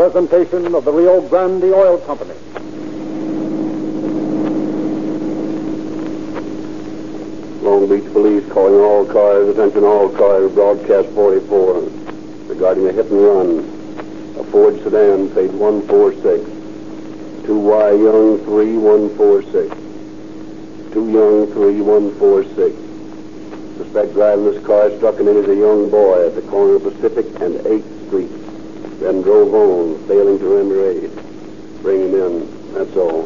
presentation of the Rio Grande Oil Company. Long Beach Police calling all cars, attention all cars, broadcast 44. Regarding a hit and run. A Ford sedan, page 146. 2Y Young 3146. 2 Young 3146. Suspect driving this car struck and injured a young boy at the corner of Pacific and 8th Street. Then drove on, failing to render aid. Bring him in. That's all.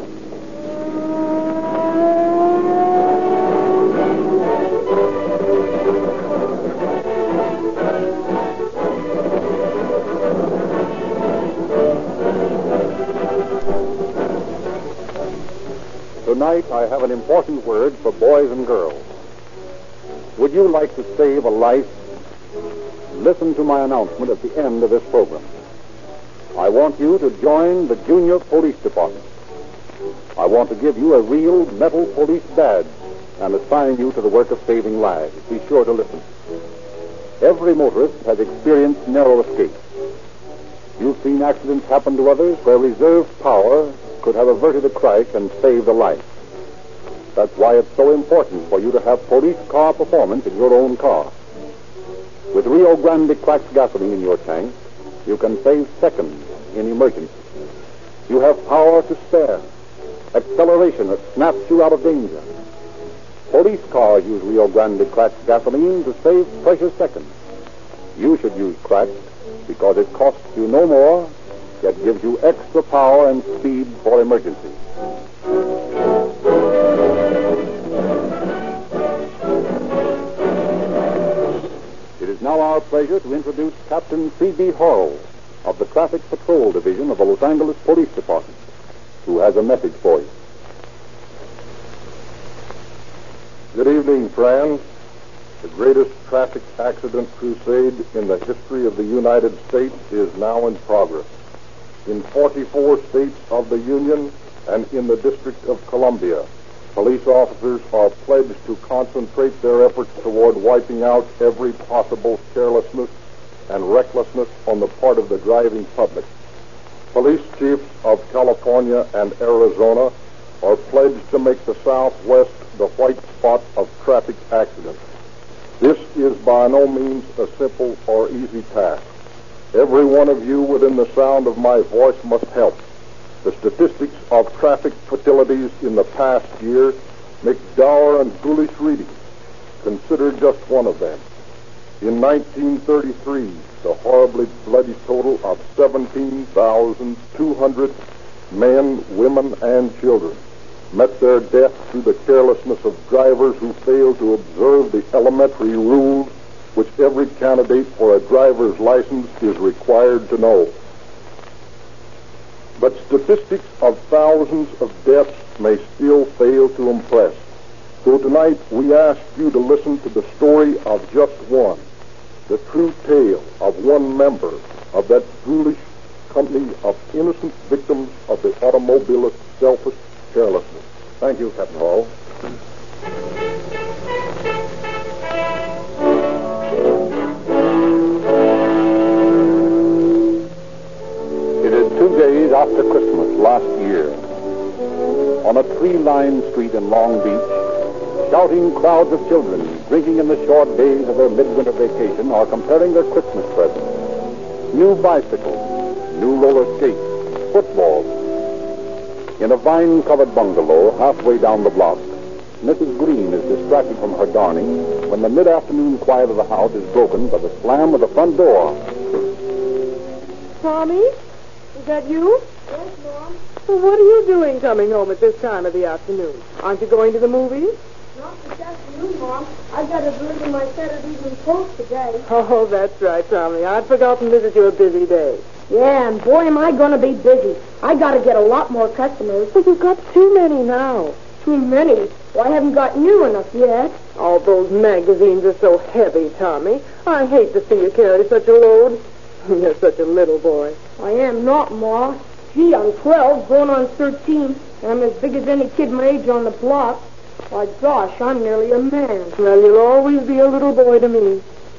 Tonight, I have an important word for boys and girls. Would you like to save a life? Listen to my announcement at the end of this program. I want you to join the Junior Police Department. I want to give you a real metal police badge and assign you to the work of saving lives. Be sure to listen. Every motorist has experienced narrow escapes. You've seen accidents happen to others where reserve power could have averted a crash and saved a life. That's why it's so important for you to have police car performance in your own car. With Rio Grande cracked gasoline in your tank, you can save seconds in emergency. You have power to spare, acceleration that snaps you out of danger. Police cars use Rio Grande cracked gasoline to save precious seconds. You should use cracked because it costs you no more, yet gives you extra power and speed for emergency. It is now our pleasure to introduce Captain C.B. Horrell of the Traffic Patrol Division of the Los Angeles Police Department, who has a message for you. Good evening, friends. The greatest traffic accident crusade in the history of the United States is now in progress. In 44 states of the Union and in the District of Columbia, police officers are pledged to concentrate their efforts toward wiping out every possible carelessness and recklessness on the part of the driving public. Police chiefs of California and Arizona are pledged to make the Southwest the white spot of traffic accidents. This is by no means a simple or easy task. Every one of you within the sound of my voice must help. The statistics of traffic fatalities in the past year make dour and foolish reading. Consider just one of them. In 1933, the horribly bloody total of 17,200 men, women, and children met their death through the carelessness of drivers who failed to observe the elementary rules which every candidate for a driver's license is required to know. But statistics of thousands of deaths may still fail to impress. So tonight we ask you to listen to the story of just one, the true tale of one member of that foolish company of innocent victims of the automobilist's selfish carelessness. Thank you, Captain Hall. It is 2 days after Christmas last year. On a tree-lined street in Long Beach, shouting crowds of children drinking in the short days of their midwinter vacation are comparing their Christmas presents. New bicycles, new roller skates, footballs. In a vine-covered bungalow halfway down the block, Mrs. Green is distracted from her darning when the mid-afternoon quiet of the house is broken by the slam of the front door. Tommy? Is that you? Yes, Mom. Well, what are you doing coming home at this time of the afternoon? Aren't you going to the movies? Not this afternoon, Mom. I got to deliver my Saturday Evening Post today. Oh, that's right, Tommy. I'd forgotten this is your busy day. Yeah, and boy, am I going to be busy. I got to get a lot more customers. Well, you've got too many now. Too many? Well, I haven't got new enough yet. All those magazines are so heavy, Tommy. I hate to see you carry such a load. You're such a little boy. I am not, Ma. Gee, I'm 12, going on 13, and I'm as big as any kid my age on the block. Why, gosh, I'm nearly a man. Well, you'll always be a little boy to me.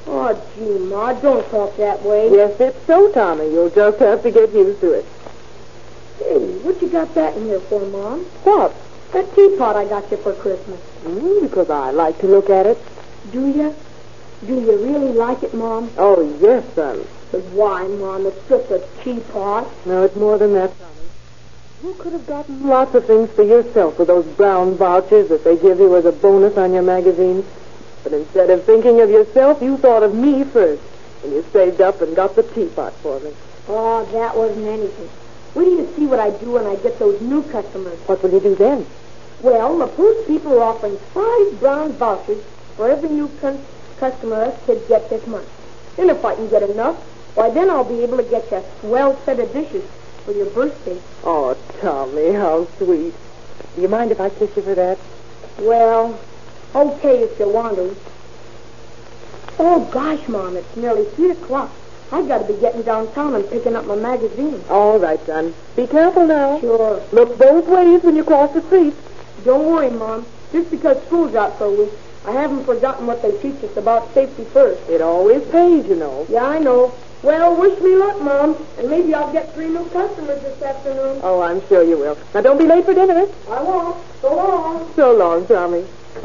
Oh, gee, Ma, don't talk that way. Yes, it's so, Tommy. You'll just have to get used to it. Hey, what you got that in here for, Mom? What? That teapot I got you for Christmas. Because I like to look at it. Do you? Do you really like it, Mom? Oh, yes, son. But why, Mom? It's just a teapot. No, it's more than that, Tommy. You could have gotten lots of things for yourself with those brown vouchers that they give you as a bonus on your magazines. But instead of thinking of yourself, you thought of me first. And you saved up and got the teapot for me. Oh, that wasn't anything. Wait till you see what I do when I get those new customers. What will you do then? Well, the post people are offering 5 brown vouchers for every new customer us kids get this month. And if I can get enough, why, then I'll be able to get you a swell set of dishes for your birthday. Oh, Tommy, how sweet. Do you mind if I kiss you for that? Well, okay if you want to. Oh, gosh, Mom, it's nearly 3 o'clock. I got to be getting downtown and picking up my magazine. All right, son. Be careful now. Sure. Look both ways when you cross the street. Don't worry, Mom. Just because school's out for a week, I haven't forgotten what they teach us about safety first. It always pays, you know. Yeah, I know. Well, wish me luck, Mom. And maybe I'll get 3 new customers this afternoon. Oh, I'm sure you will. Now, don't be late for dinner. I won't. So long. So long, Tommy.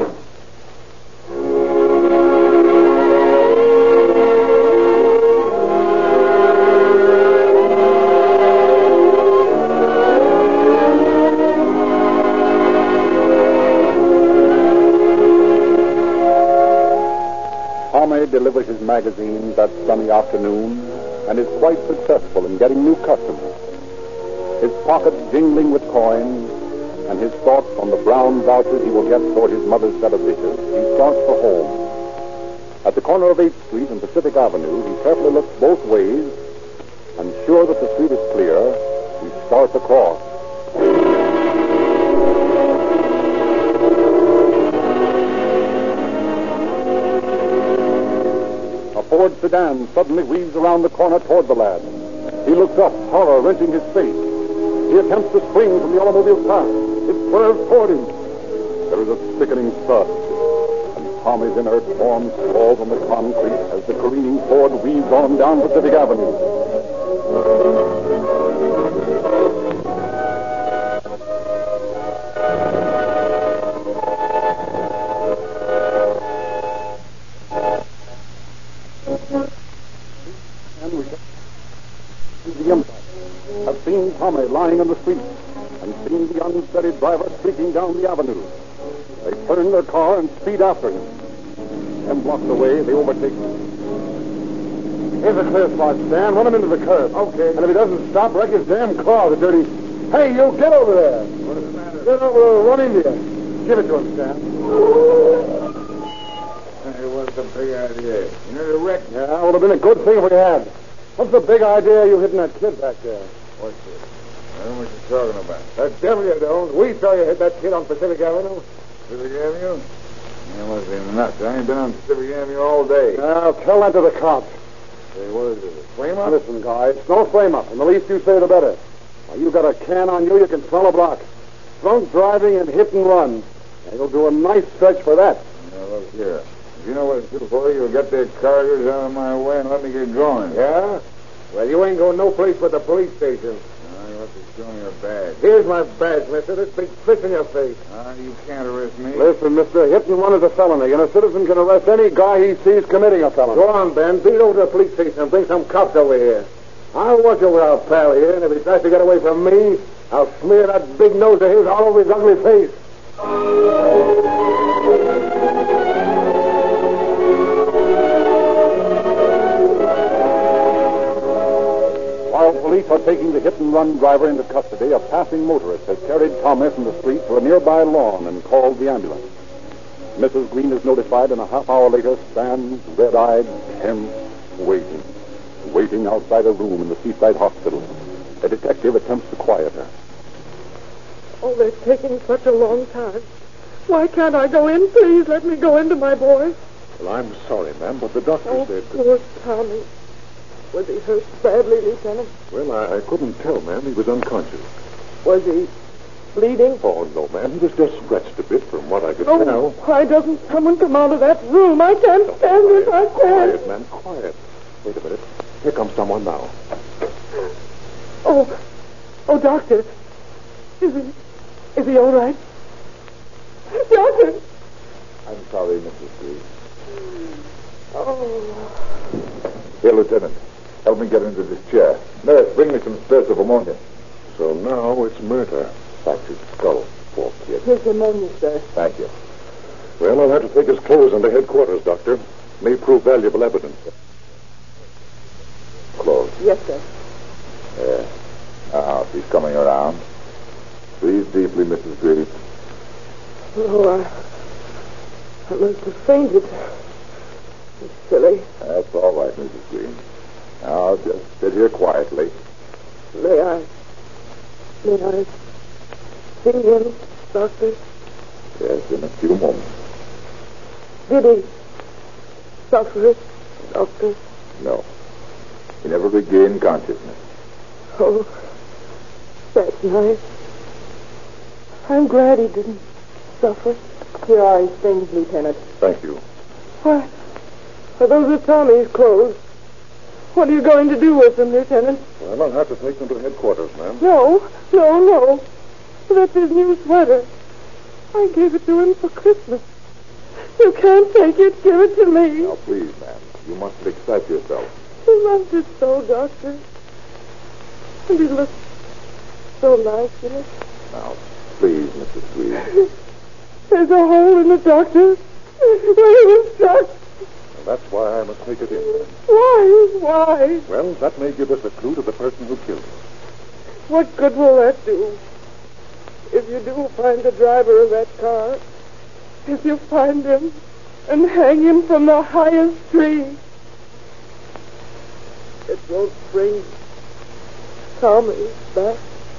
Tommy delivers his magazine that sunny afternoon and is quite successful in getting new customers. His pockets jingling with coins and his thoughts on the brown vouchers he will get toward his mother's set of dishes, he starts for home. At the corner of 8th Street and Pacific Avenue, he carefully looks both ways and, sure that the street is clear, he starts across. A Ford sedan suddenly weaves around the corner toward the lad. He looks up, horror wrenching his face. He attempts to spring from the automobile's path. It swerves toward him. There is a sickening thud, and Tommy's inert form sprawls on the concrete as the careening Ford weaves on down Pacific Avenue. And we the impact. Have seen Tommy lying on the street and seen the unsteady driver streaking down the avenue. They turn their car and speed after him. 10 blocks away, they overtake him. Here's a clear spot, Stan. Run him into the curb. Okay. And if he doesn't stop, wreck his damn car, the dirty... Hey, you get over there. What is the matter? Get over there. Run into you. Give it to him, Stan. Hey, what's the big idea? You know the wreck? Yeah, it would have been a good thing if we had. What's the big idea you hitting that kid back there? What's it? I don't know what you're talking about. The devil you don't. We saw you hit that kid on Pacific Avenue. Pacific Avenue? You must be nuts. I ain't been on Pacific Avenue all day. Now, tell that to the cops. Hey, what is it? A flame up? Listen, guys, no flame up, and the least you say, the better. Now, you got a can on you, you can smell a block. Drunk driving and hit and run. Now, you'll do a nice stretch for that. Now, look here. If you know what to do for you, you'll get their cargoes out of my way and let me get going. Yeah? Well, you ain't going no place but the police station. You have to show me your badge. Here's my badge, mister. This big fist in your face. You can't arrest me. Listen, mister, hit and run is a felony, and a citizen can arrest any guy he sees committing a felony. Go on, Ben. Beat over to the police station and bring some cops over here. I'll watch over our pal here, and if he tries to get away from me, I'll smear that big nose of his all over his ugly face. While police are taking the hit-and-run driver into custody, a passing motorist has carried Tommy from the street to a nearby lawn and called the ambulance. Mrs. Green is notified, and a half hour later stands red-eyed, tense, waiting outside a room in the Seaside Hospital. A detective attempts to quiet her. Oh, they're taking such a long time. Why can't I go in? Please let me go into my boy. Well, I'm sorry, ma'am, but the doctor Oh, said... poor Tommy. Was he hurt badly, Lieutenant? Well, I couldn't tell, ma'am. He was unconscious. Was he bleeding? Oh, no, ma'am. He was just scratched a bit from what I could Oh, tell. why doesn't someone come out of that room? I can't stand this. I can't. Quiet, ma'am, quiet. Wait a minute. Here comes someone now. Oh, doctor. Is he all right? Doctor! I'm sorry, Mrs. Green. Oh. Here, Lieutenant. Help me get into this chair. Nurse, bring me some spirits of ammonia. So now it's murder. Fractured skull. Poor kid. Here's pneumonia, sir. Thank you. Well, I'll have to take his clothes into headquarters, Doctor. May prove valuable evidence. Close. Yes, sir. Yeah. Now, she's coming around. Breathe deeply, Mrs. Green. Oh, I must have fainted. It's silly. That's all right, Mrs. Green. Now, just sit here quietly. May I see him, doctor? Yes, in a few moments. Did he suffer, doctor? No. He never regained consciousness. Oh, that's nice. I'm glad he didn't suffer. Here are his things, Lieutenant. Thank you. Why, those are Tommy's clothes. What are you going to do with them, Lieutenant? Well, I'll have to take them to headquarters, ma'am. No. That's his new sweater. I gave it to him for Christmas. You can't take it. Give it to me. Now, please, ma'am. You mustn't excite yourself. He loved it so, Doctor. And he looked so nice in it. Now, please, Mrs. Green. There's a hole in it, Doctor, where he was struck. And that's why I must take it in, ma'am. Why? Well, that may give us a clue to the person who killed him. What good will that do? If you do find the driver of that car, if you find him and hang him from the highest tree, it won't bring Tommy back.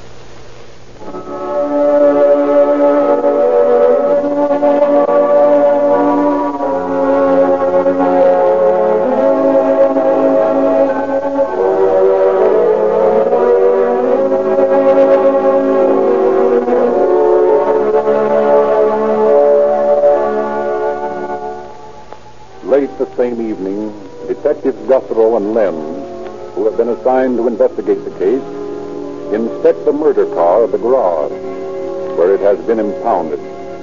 Late the same evening, Detectives Guthrow and Lenz, who have been assigned to investigate the case, inspect the murder car at the garage, where it has been impounded.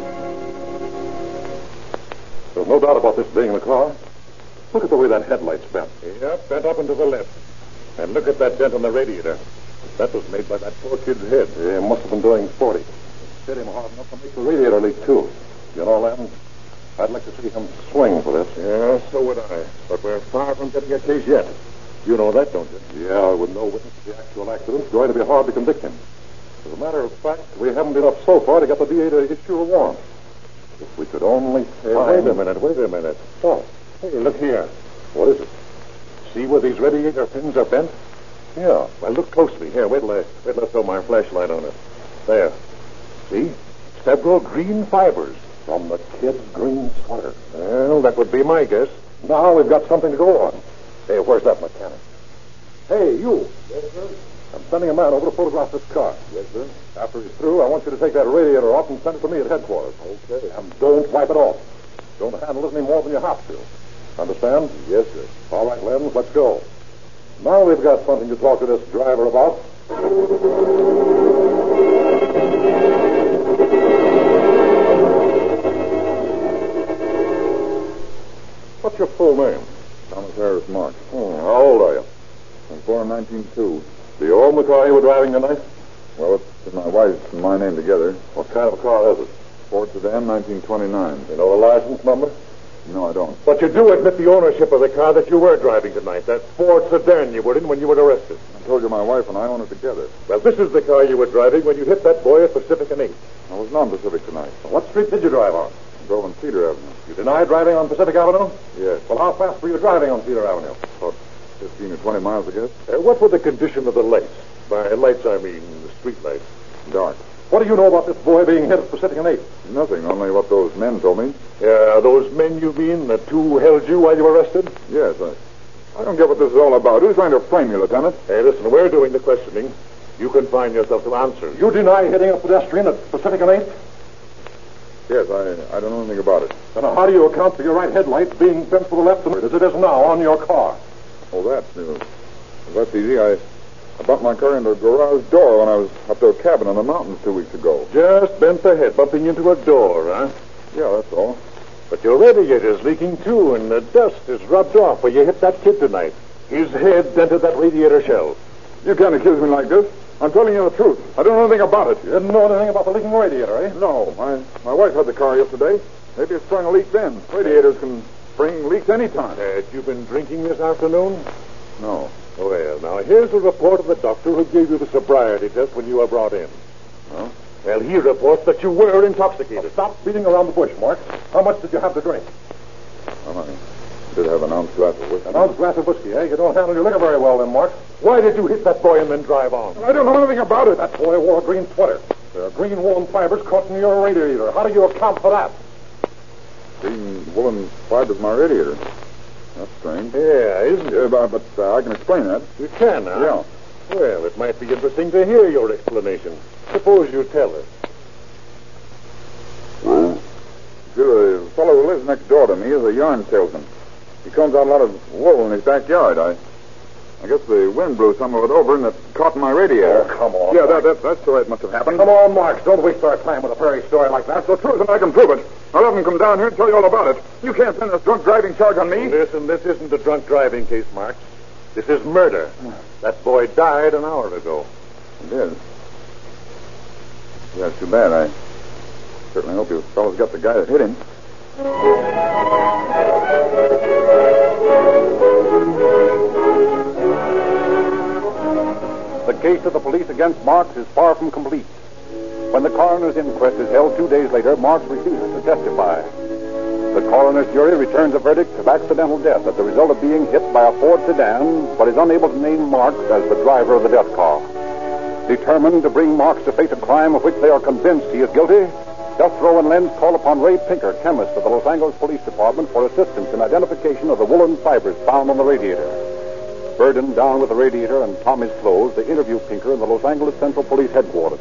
There's no doubt about this being the car. Look at the way that headlight's bent. Yep, bent up and to the left. And look at that dent on the radiator. That was made by that poor kid's head. Yeah, must have been doing 40. Hit him hard enough to make the radiator leak, too. You know, Len, I'd like to see him swing for this. Yeah, so would I. But we're far from getting a case yet. You know that, don't you? Yeah, with no witness to the actual accident, it's going to be hard to convict him. As a matter of fact, we haven't been up so far to get the DA to issue a warrant. If we could only find... Wait a minute. What? Hey, look here. What is it? See where these radiator pins are bent? Yeah. Well, look closely. Here, wait till I throw my flashlight on it. There. See? Several green fibers from the kid's green sweater. Well, that would be my guess. Now we've got something to go on. Hey, where's that mechanic? Hey, you. Yes, sir? I'm sending a man over to photograph this car. Yes, sir. After he's through, I want you to take that radiator off and send it to me at headquarters. Okay. And don't wipe it off. Don't handle it any more than you have to. Understand? Yes, sir. All right, Lenz, let's go. Now we've got something to talk to this driver about. What's your full name? Thomas Harris Mark. How old are you? I'm born in 1902. Do you own the car you were driving tonight? Well, it's my wife's and my name together. What kind of a car is it? Ford sedan, 1929. You know the license number? No, I don't. But you do admit the ownership of the car that you were driving tonight, that Ford sedan you were in when you were arrested. I told you my wife and I own it together. Well, this is the car you were driving when you hit that boy at Pacific and 8th. I was non-Pacific tonight. What street did you drive on? I drove on Cedar Avenue. You deny driving on Pacific Avenue? Yes. Well, how fast were you driving on Cedar Avenue? About 15 or 20 miles, I guess. What were the condition of the lights? By lights, I mean the street lights. Dark. What do you know about this boy being hit at Pacific and 8th? Nothing, only what those men told me. Yeah, those men you mean, the two who held you while you were arrested? Yes, I don't get what this is all about. Who's trying to frame you, Lieutenant? Hey, listen, we're doing the questioning. You confine yourself to answers. You deny hitting a pedestrian at Pacific and 8th? Yes, I don't know anything about it. Then how do you account for your right headlight being bent to the left as it is now on your car? Oh, that's easy. I bumped my car into a garage door when I was up to a cabin in the mountains 2 weeks ago. Just bent the head, bumping into a door, huh? Yeah, that's all. But your radiator's leaking, too, and the dust is rubbed off where you hit that kid tonight. His head dented that radiator shell. You can't accuse me like this. I'm telling you the truth. I don't know anything about it. You didn't know anything about the leaking radiator, eh? No, my wife had the car yesterday. Maybe it sprung a leak then. Radiators can spring leaks any time. Had you been drinking this afternoon? No. Well, now, here's a report of the doctor who gave you the sobriety test when you were brought in. Huh? Well, he reports that you were intoxicated. Stop beating around the bush, Mark. How much did you have to drink? Well, I did have an ounce glass of whiskey. An ounce glass of whiskey, eh? You don't handle your liquor very well then, Mark. Why did you hit that boy and then drive on? I don't know anything about it. That boy wore a green sweater. There are green woolen fibers caught in your radiator. How do you account for that? Green woolen fibers in my radiator. That's strange. Yeah, isn't it? But I can explain that. You can, huh? Yeah. Well, it might be interesting to hear your explanation. Suppose you tell us. The fellow who lives next door to me is a yarn salesman. He combs out a lot of wool in his backyard. I guess the wind blew some of it over and it caught in my radiator. Oh, come on. Yeah, that's the way it must have happened. Come on, Mark. Don't waste our time with a fairy story like that. That's the truth, and I can prove it. I'll have them come down here and tell you all about it. You can't pin this drunk driving charge on me. Listen, this isn't a drunk driving case, Mark. This is murder. That boy died an hour ago. He did. Yeah, it's too bad. I certainly hope you fellows got the guy that hit him. The case of the police against Marks is far from complete. When the coroner's inquest is held 2 days later, Marks refuses to testify. The coroner's jury returns a verdict of accidental death as the result of being hit by a Ford sedan, but is unable to name Marks as the driver of the death car. Determined to bring Marks to face a crime of which they are convinced he is guilty, Jethro and Lenz call upon Ray Pinker, chemist of the Los Angeles Police Department, for assistance in identification of the woolen fibers found on the radiator. Burdened down with the radiator and Tommy's clothes, they interview Pinker in the Los Angeles Central Police Headquarters.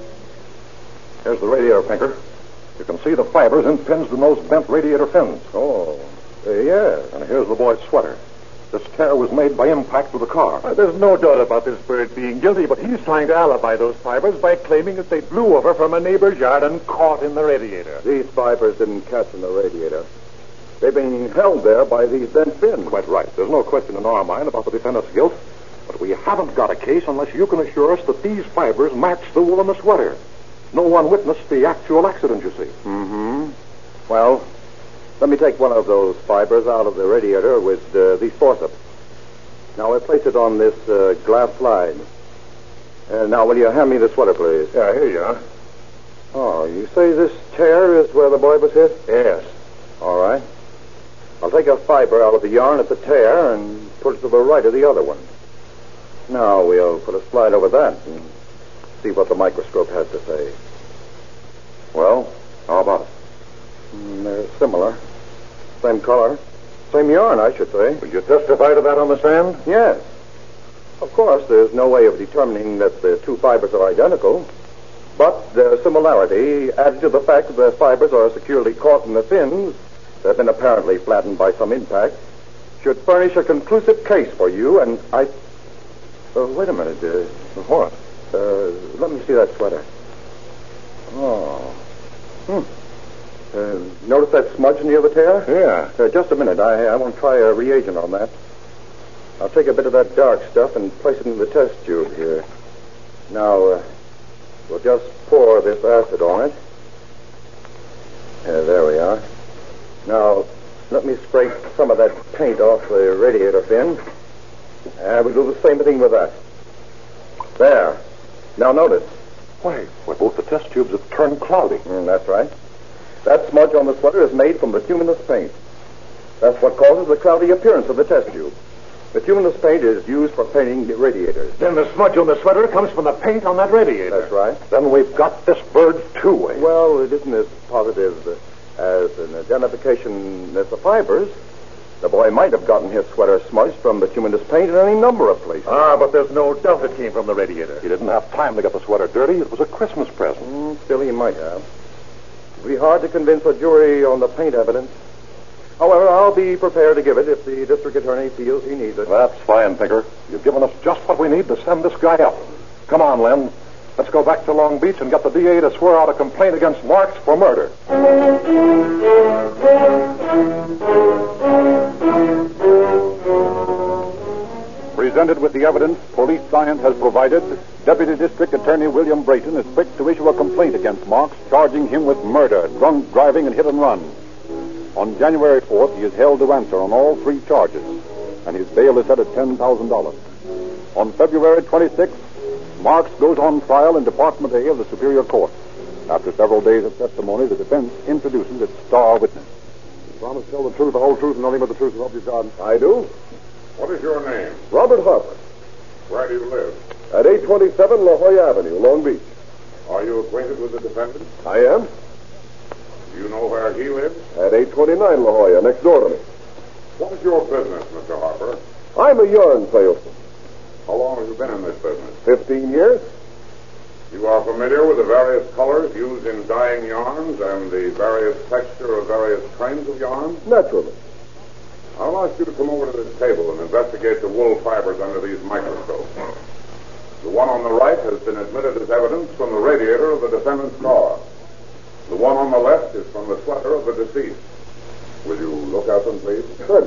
Here's the radiator, Pinker. You can see the fibers impinged in those bent radiator fins. Oh, Yeah, and here's the boy's sweater. This tear was made by impact with the car. There's no doubt about this bird being guilty, but he's trying to alibi those fibers by claiming that they blew over from a neighbor's yard and caught in the radiator. These fibers didn't catch in the radiator. They've been held there by these bent fins. Quite right. There's no question in our mind about the defendant's guilt, but we haven't got a case unless you can assure us that these fibers match the wool on the sweater. No one witnessed the actual accident, you see. Mm-hmm. Well, let me take one of those fibers out of the radiator with these forceps. Now, I'll place it on this glass slide. Now, will you hand me the sweater, please? Yeah, here you are. Oh, you say this tear is where the boy was hit? Yes. All right. I'll take a fiber out of the yarn at the tear and put it to the right of the other one. Now, we'll put a slide over that and see what the microscope has to say. Well, how about it? They're similar. Same color. Same yarn, I should say. Will you testify to that on the stand? Yes. Of course, there's no way of determining that the two fibers are identical. But their similarity, added to the fact that the fibers are securely caught in the fins that have been apparently flattened by some impact, should furnish a conclusive case for you, and I... wait a minute. What? Let me see that sweater. Oh. Notice that smudge near the tear? Yeah. Just a minute. I want to try a reagent on that. I'll take a bit of that dark stuff and place it in the test tube here. Now, we'll just pour this acid on it. There we are. Now, let me scrape some of that paint off the radiator fin. And we'll do the same thing with that. There. Now, notice. Why, both the test tubes have turned cloudy. That's right. That smudge on the sweater is made from bituminous paint. That's what causes the cloudy appearance of the test tube. Bituminous paint is used for painting the radiators. Then the smudge on the sweater comes from the paint on that radiator. That's right. Then we've got this bird two-way. Well, it isn't as positive as an identification as the fibers, The boy might have gotten his sweater smudged from bituminous paint in any number of places. But there's no doubt it came from the radiator. He didn't have time to get the sweater dirty. It was a Christmas present. Still, he might have. It'd be hard to convince a jury on the paint evidence. However, I'll be prepared to give it if the district attorney feels he needs it. That's fine, Pinker. You've given us just what we need to send this guy up. Come on, Len. Let's go back to Long Beach and get the DA to swear out a complaint against Marks for murder. Presented with the evidence police science has provided, Deputy District Attorney William Brayton is quick to issue a complaint against Marks, charging him with murder, drunk driving, and hit and run. On January 4th, he is held to answer on all 3 charges, and his bail is set at $10,000. On February 26th, Marks goes on trial in Department A of the Superior Court. After several days of testimony, the defense introduces its star witness. You promise to tell the truth, the whole truth, and nothing but the truth, so help you God. I do. What is your name? Robert Harper, Where do you live? at 827 La Jolla Avenue, Long Beach. Are you acquainted with the defendant? I am. Do you know where he lives? At 829 La Jolla, next door to me. What is your business, Mr. Harper? I'm a yarn salesman. How long have you been in this business? 15 years. You are familiar with the various colors used in dyeing yarns and the various texture of various kinds of yarn? Naturally. I'll ask you to come over to this table and investigate the wool fibers under these microscopes. The one on the right has been admitted as evidence from the radiator of the defendant's car. The one on the left is from the sweater of the deceased. Will you look at them, please? Good.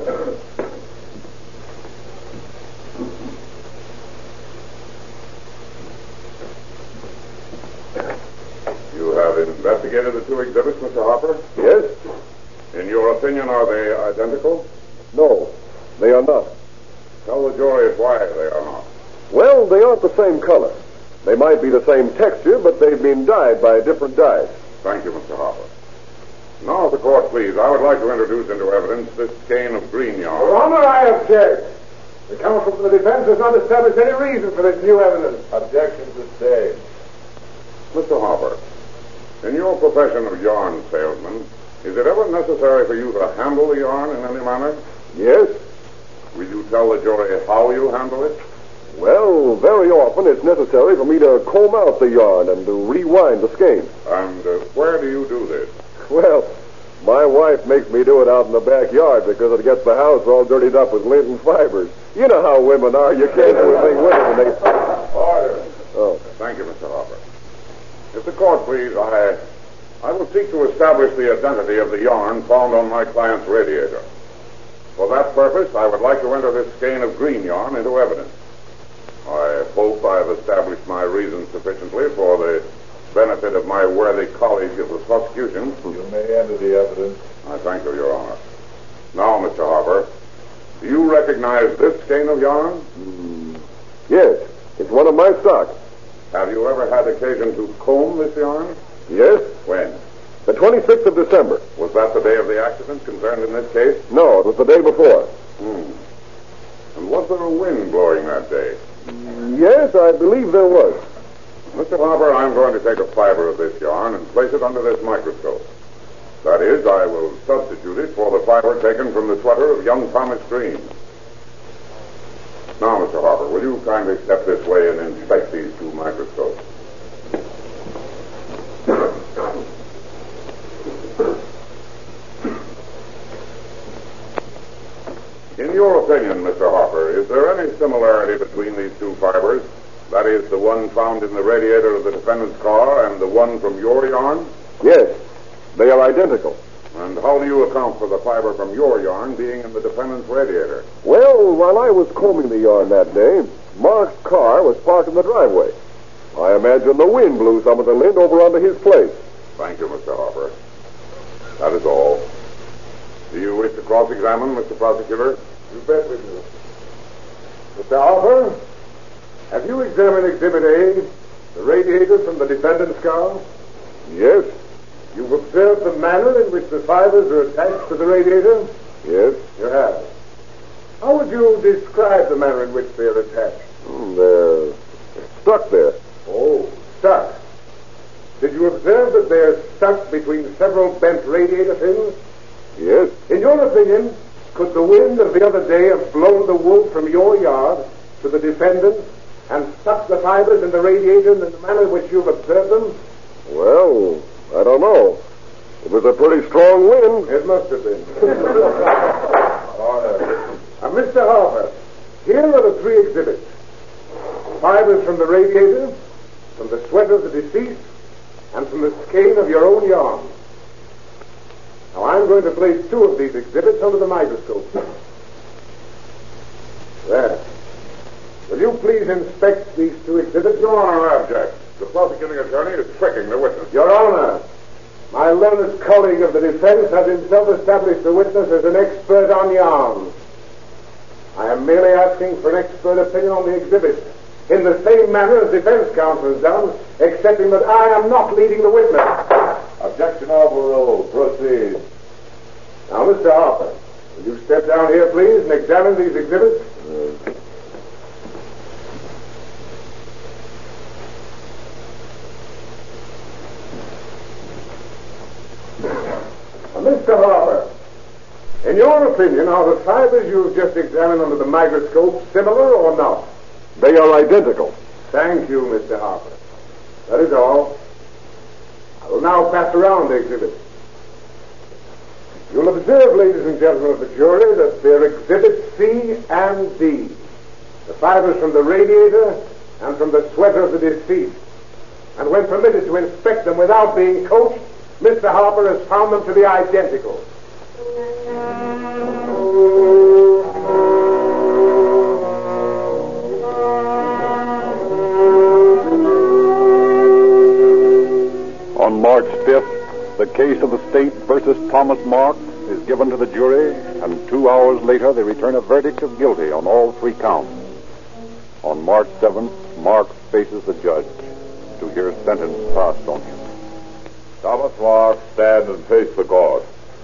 You have investigated the 2 exhibits, Mr. Harper? Yes? In your opinion, are they identical? No, they are not. Tell the jury why they are not. Well, they aren't the same color. They might be the same texture, but they've been dyed by different dyes. Thank you, Mr. Harper. Now, if the court please, I would like to introduce into evidence this skein of green yarn. Your Honor, I object. The counsel for the defense has not established any reason for this new evidence. Objection sustained. Mr. Harper, in your profession of yarn salesman, is it ever necessary for you to handle the yarn in any manner? Yes? Will you tell the jury how you handle it? Well, very often it's necessary for me to comb out the yarn and to rewind the skein. And where do you do this? Well, my wife makes me do it out in the backyard because it gets the house all dirtied up with lint and fibers. You know how women are. You can't do a thing with them when they... Order. Oh. Thank you, Mr. Harper. If the court please, I will seek to establish the identity of the yarn found on my client's radiator. For that purpose, I would like to enter this skein of green yarn into evidence. I hope I have established my reasons sufficiently for the benefit of my worthy colleague of the prosecution. You may enter the evidence. I thank you, Your Honor. Now, Mr. Harper, do you recognize this skein of yarn? Yes, it's one of my stock. Have you ever had occasion to comb this yarn? Yes? When? The 26th of December. Was that the day of the accident concerned in this case? No, it was the day before. And was there a wind blowing that day? Yes, I believe there was. Mr. Harper, I'm going to take a fiber of this yarn and place it under this microscope. That is, I will substitute it for the fiber taken from the sweater of young Thomas Green. Now, Mr. Harper, will you kindly step this way and inspect these 2 microscopes? In your opinion, Mr. Harper, is there any similarity between these 2 fibers? That is, the one found in the radiator of the defendant's car and the one from your yarn? Yes, they are identical. And how do you account for the fiber from your yarn being in the defendant's radiator? Well, while I was combing the yarn that day, Mark's car was parked in the driveway. I imagine the wind blew some of the lint over onto his place. Thank you, Mr. Harper. That is all. Do you wish to cross-examine, Mr. Prosecutor? You bet we do. Mr. Harper, have you examined Exhibit A, the radiator from the defendant's car? Yes? You've observed the manner in which the fibers are attached to the radiator? Yes? You have. How would you describe the manner in which they're attached? They're stuck there. Oh, stuck. Did you observe that they're stuck between several bent radiator pins? Yes? In your opinion, Could the wind of the other day have blown the wool from your yard to the defendant and sucked the fibers in the radiator in the manner in which you've observed them? Well, I don't know. It was a pretty strong wind. It must have been. Mr. Harper, here are the three exhibits. Fibers from the radiator, from the sweat of the deceased, and from the skein of your own yarn. Now, I'm going to place two of these exhibits under the microscope. There. Will you please inspect these two exhibits? Your Honor, I object. The prosecuting attorney is tricking the witness. Your Honor, my learned colleague of the defense has himself established the witness as an expert on yarns. I am merely asking for an expert opinion on the exhibits, in the same manner as defense counsel has done, excepting that I am not leading the witness. Objection overruled. Proceed. Now, Mr. Harper, will you step down here, please, and examine these exhibits? Mr. Harper, in your opinion, are the fibers you've just examined under the microscope similar or not? They are identical. Thank you, Mr. Harper. That is all. I will now pass around the exhibits. You'll observe, ladies and gentlemen of the jury, that they're exhibits C and D. The fibers from the radiator and from the sweater of the deceased. And when permitted to inspect them without being coached, Mr. Harper has found them to be identical. On March 5th, the case of the state versus Thomas Marks is given to the jury, and 2 hours later they return a verdict of guilty on all three counts. On March 7th, Marks faces the judge to hear sentence passed on him. Thomas Marks, stand and face the court.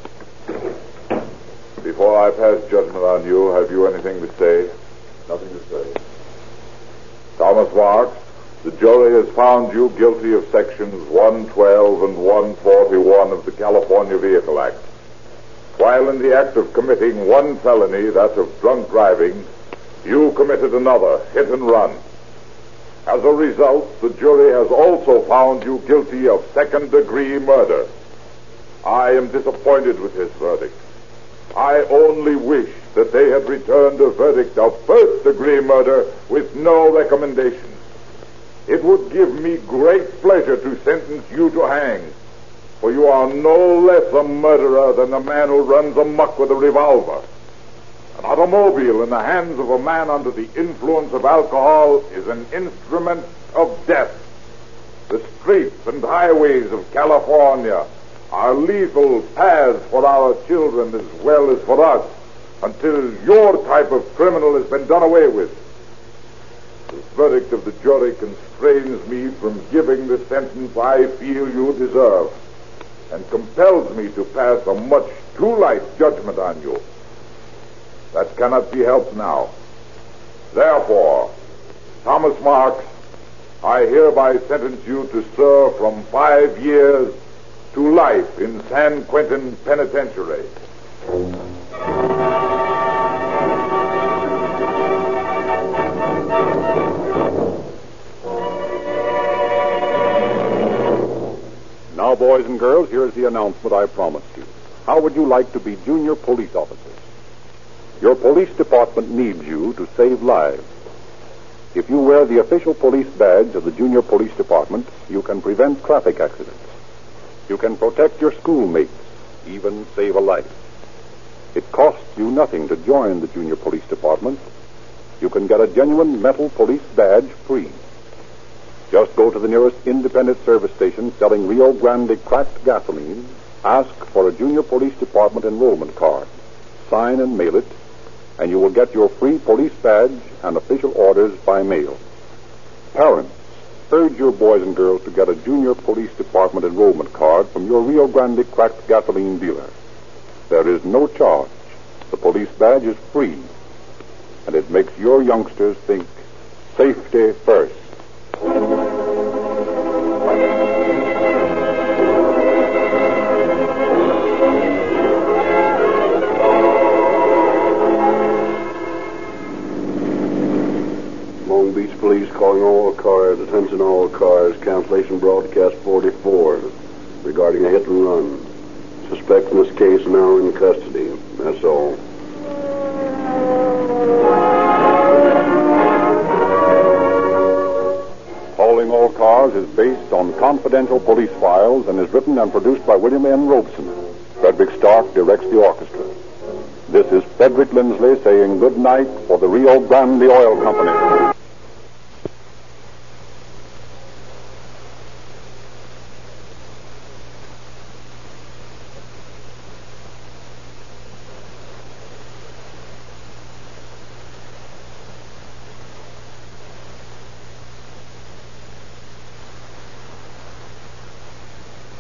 Before I pass judgment on you, have you anything to say? Nothing to say. Thomas Marks, the jury has found you guilty of sections 112 and 141 of the California Vehicle Act. While in the act of committing one felony, that of drunk driving, you committed another, hit and run. As a result, the jury has also found you guilty of second-degree murder. I am disappointed with this verdict. I only wish that they had returned a verdict of first-degree murder with no recommendations. It would give me great pleasure to sentence you to hang, for you are no less a murderer than the man who runs amok with a revolver. An automobile in the hands of a man under the influence of alcohol is an instrument of death. The streets and highways of California are lethal paths for our children as well as for us until your type of criminal has been done away with. The verdict of the jury constrains me from giving the sentence I feel you deserve and compels me to pass a much too light judgment on you. That cannot be helped now. Therefore, Thomas Marks, I hereby sentence you to serve from 5 years to life in San Quentin Penitentiary. Now, boys and girls, here's the announcement I promised you. How would you like to be junior police officers? Your police department needs you to save lives. If you wear the official police badge of the junior police department, you can prevent traffic accidents. You can protect your schoolmates, even save a life. It costs you nothing to join the junior police department. You can get a genuine metal police badge free. Just go to the nearest independent service station selling Rio Grande cracked gasoline, ask for a junior police department enrollment card, sign and mail it, and you will get your free police badge and official orders by mail. Parents, urge your boys and girls to get a junior police department enrollment card from your Rio Grande cracked gasoline dealer. There is no charge. The police badge is free, and it makes your youngsters think safety first. Attention all cars. Cancellation broadcast 44 regarding a hit and run. Suspect in this case now in custody. That's all. Calling All Cars is based on confidential police files and is written and produced by William N. Robeson. Frederick Stark directs the orchestra. This is Frederick Lindsley saying good night for the Rio Grande Oil Company.